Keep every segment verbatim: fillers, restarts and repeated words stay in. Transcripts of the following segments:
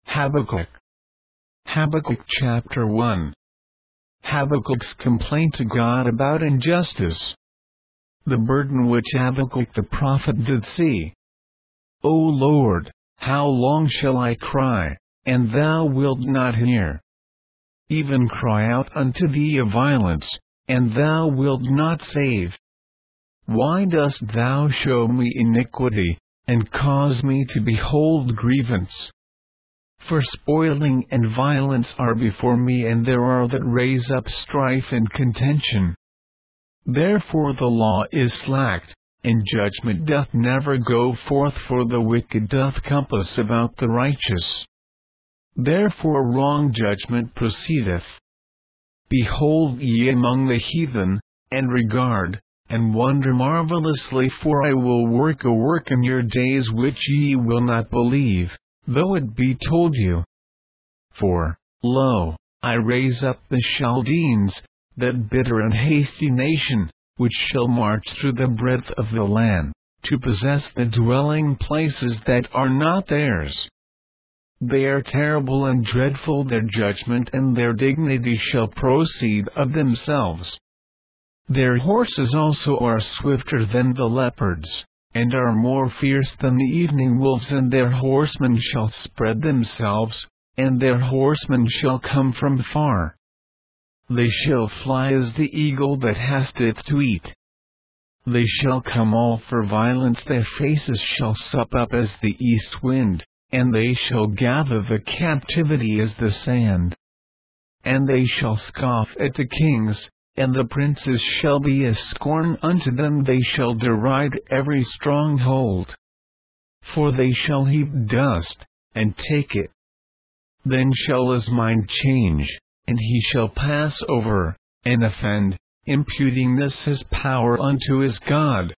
Habakkuk. Habakkuk chapter one. Habakkuk's complaint to God about injustice. The burden which Habakkuk the prophet did see. O Lord, how long shall I cry, and thou wilt not hear? Even cry out unto thee of violence, and thou wilt not save. Why dost thou show me iniquity, and cause me to behold grievance? For spoiling and violence are before me, and there are that raise up strife and contention. Therefore the law is slacked, and judgment doth never go forth, for the wicked doth compass about the righteous. Therefore wrong judgment proceedeth. Behold ye among the heathen, and regard, and wonder marvelously, for I will work a work in your days which ye will not believe, though it be told you. For, lo, I raise up the Chaldeans, that bitter and hasty nation, which shall march through the breadth of the land, to possess the dwelling places that are not theirs. They are terrible and dreadful, their judgment and their dignity shall proceed of themselves. Their horses also are swifter than the leopards, and are more fierce than the evening wolves, and their horsemen shall spread themselves, and their horsemen shall come from far. They shall fly as the eagle that hast it to eat. They shall come all for violence, their faces shall sup up as the east wind, and they shall gather the captivity as the sand. And they shall scoff at the kings, and the princes shall be as scorn unto them, they shall deride every stronghold. For they shall heap dust, and take it. Then shall his mind change, and he shall pass over, and offend, imputing this his power unto his God.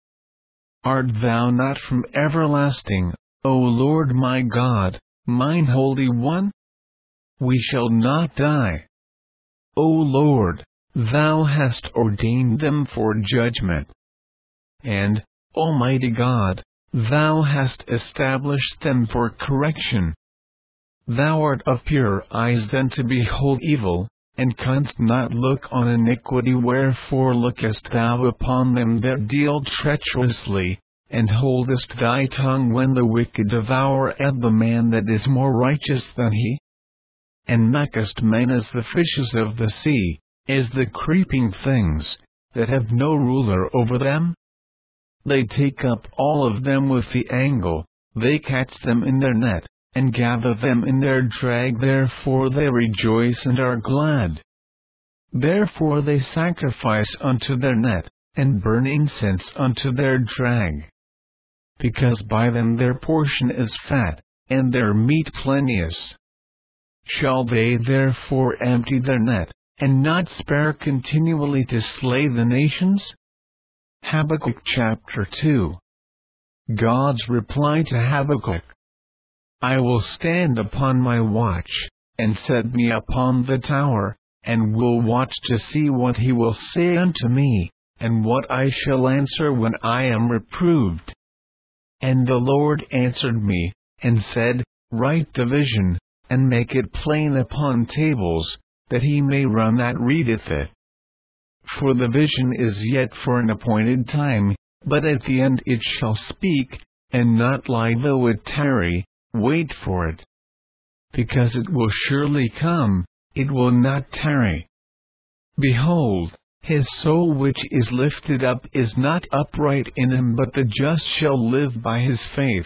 Art thou not from everlasting, O Lord my God, mine Holy One? We shall not die. O Lord, thou hast ordained them for judgment. And, Almighty God, thou hast established them for correction. Thou art of purer eyes than to behold evil, and canst not look on iniquity, wherefore lookest thou upon them that deal treacherously, and holdest thy tongue when the wicked devour at the man that is more righteous than he? And makest men as the fishes of the sea, as the creeping things, that have no ruler over them? They take up all of them with the angle, they catch them in their net, and gather them in their drag, therefore they rejoice and are glad. Therefore they sacrifice unto their net, and burn incense unto their drag. Because by them their portion is fat, and their meat plenteous. Shall they therefore empty their net, and not spare continually to slay the nations? Habakkuk chapter two. God's reply to Habakkuk. I will stand upon my watch, and set me upon the tower, and will watch to see what he will say unto me, and what I shall answer when I am reproved. And the Lord answered me, and said, Write the vision, and make it plain upon tables, that he may run that readeth it. For the vision is yet for an appointed time, but at the end it shall speak, and not lie though it tarry. Wait for it. Because it will surely come, it will not tarry. Behold, his soul which is lifted up is not upright in him, but the just shall live by his faith.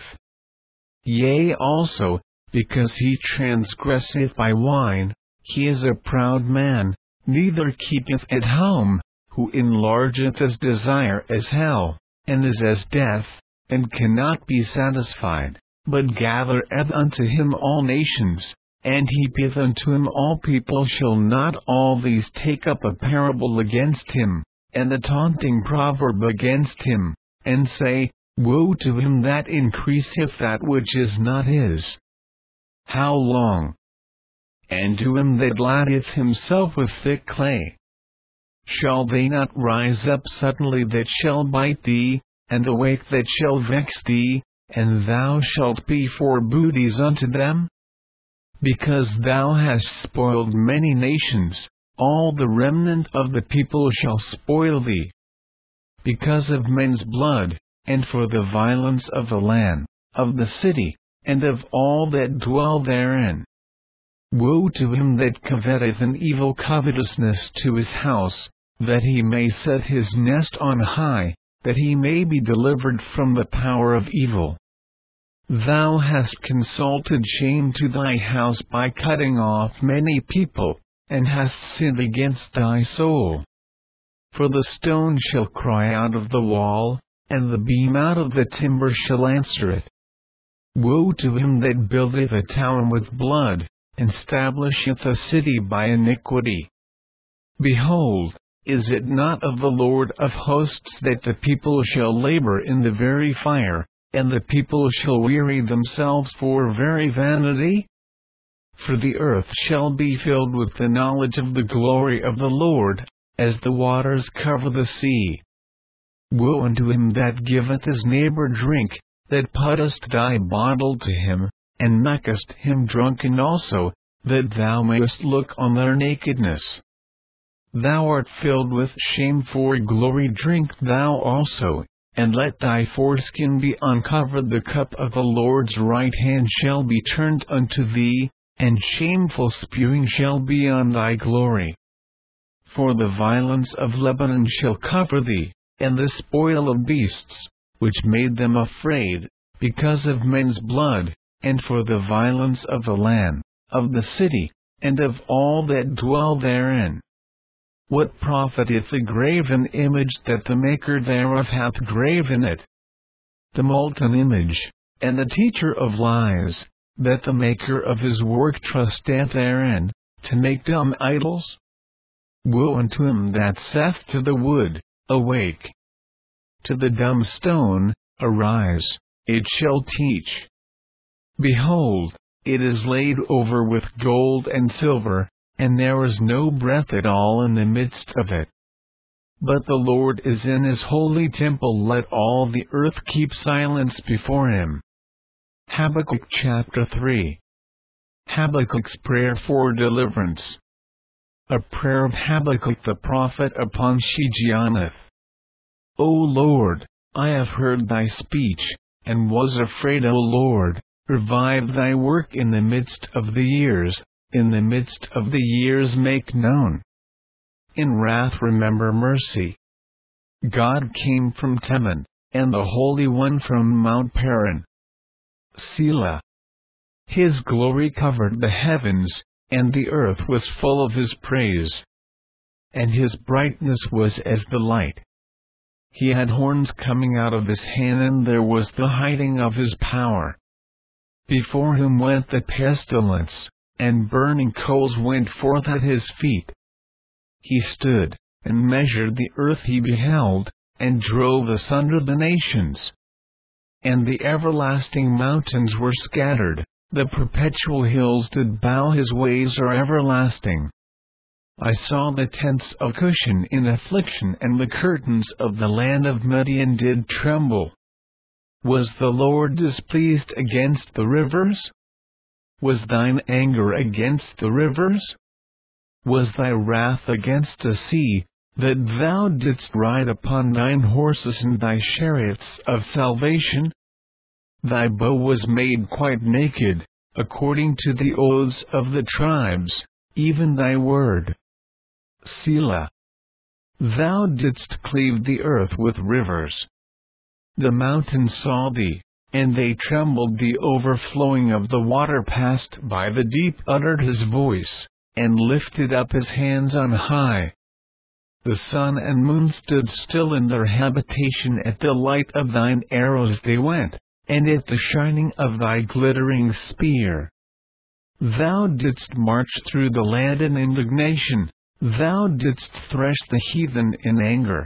Yea also, because he transgresseth by wine, he is a proud man, neither keepeth at home, who enlargeth his desire as hell, and is as death, and cannot be satisfied, but gathereth unto him all nations, and heapeth unto him all people. Shall not all these take up a parable against him, and a taunting proverb against him, and say, Woe to him that increaseth that which is not his? How long? And to him that laddeth himself with thick clay? Shall they not rise up suddenly that shall bite thee, and awake that shall vex thee, and thou shalt be for booties unto them? Because thou hast spoiled many nations, all the remnant of the people shall spoil thee. Because of men's blood, and for the violence of the land, of the city, and of all that dwell therein. Woe to him that coveteth an evil covetousness to his house, that he may set his nest on high, that he may be delivered from the power of evil. Thou hast consulted shame to thy house by cutting off many people, and hast sinned against thy soul. For the stone shall cry out of the wall, and the beam out of the timber shall answer it. Woe to him that buildeth a town with blood, and establisheth a city by iniquity. Behold, is it not of the Lord of hosts that the people shall labor in the very fire, and the people shall weary themselves for very vanity? For the earth shall be filled with the knowledge of the glory of the Lord, as the waters cover the sea. Woe unto him that giveth his neighbor drink, that puttest thy bottle to him, and makest him drunken also, that thou mayest look on their nakedness. Thou art filled with shame for glory, drink thou also, and let thy foreskin be uncovered. The cup of the Lord's right hand shall be turned unto thee, and shameful spewing shall be on thy glory. For the violence of Lebanon shall cover thee, and the spoil of beasts, which made them afraid, because of men's blood, and for the violence of the land, of the city, and of all that dwell therein. What profiteth the graven image that the maker thereof hath graven it? The molten image, and the teacher of lies, that the maker of his work trusteth therein, to make dumb idols? Woe unto him that saith to the wood, Awake! To the dumb stone, Arise, it shall teach. Behold, it is laid over with gold and silver, and there is no breath at all in the midst of it. But the Lord is in his holy temple, let all the earth keep silence before him. Habakkuk chapter three. Habakkuk's prayer for deliverance. A prayer of Habakkuk the prophet upon Shigionoth. O Lord, I have heard thy speech, and was afraid. O Lord, revive thy work in the midst of the years, in the midst of the years make known. In wrath remember mercy. God came from Teman, and the Holy One from Mount Paran. Selah. His glory covered the heavens, and the earth was full of his praise. And his brightness was as the light. He had horns coming out of his hand, and there was the hiding of his power. Before him went the pestilence, and burning coals went forth at his feet. He stood, and measured the earth he beheld, and drove asunder the nations. And the everlasting mountains were scattered, the perpetual hills did bow. His ways are everlasting. I saw the tents of Cushan in affliction, and the curtains of the land of Midian did tremble. Was the Lord displeased against the rivers? Was thine anger against the rivers? Was thy wrath against the sea, that thou didst ride upon thine horses and thy chariots of salvation? Thy bow was made quite naked, according to the oaths of the tribes, even thy word. Selah. Thou didst cleave the earth with rivers. The mountains saw thee, and they trembled. The overflowing of the water passed by. The deep uttered his voice, and lifted up his hands on high. The sun and moon stood still in their habitation. At the light of thine arrows they went, and at the shining of thy glittering spear. Thou didst march through the land in indignation. Thou didst thresh the heathen in anger.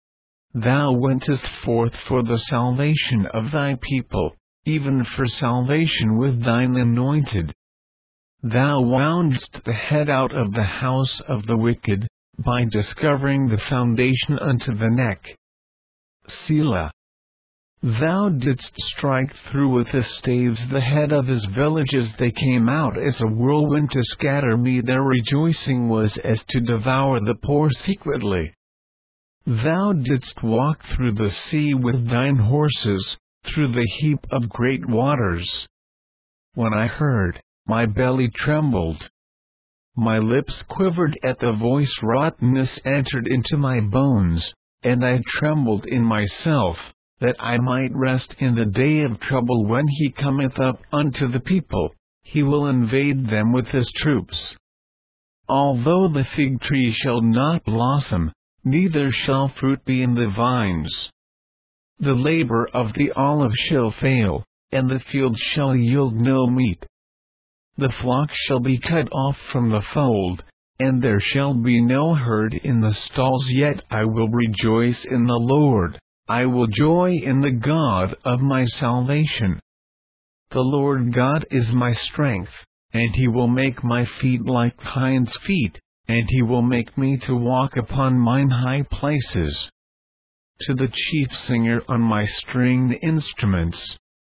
Thou wentest forth for the salvation of thy people, even for salvation with thine anointed. Thou woundest the head out of the house of the wicked, by discovering the foundation unto the neck. Selah. Thou didst strike through with the staves the head of his villages. They came out as a whirlwind to scatter me. Their rejoicing was as to devour the poor secretly. Thou didst walk through the sea with thine horses, through the heap of great waters. When I heard, my belly trembled. My lips quivered at the voice. Rottenness entered into my bones, and I trembled in myself, that I might rest in the day of trouble. When he cometh up unto the people, he will invade them with his troops. Although the fig tree shall not blossom, neither shall fruit be in the vines. The labor of the olive shall fail, and the field shall yield no meat. The flock shall be cut off from the fold, and there shall be no herd in the stalls. Yet I will rejoice in the Lord, I will joy in the God of my salvation. The Lord God is my strength, and he will make my feet like hinds' feet, and he will make me to walk upon mine high places. To the chief singer on my stringed instruments,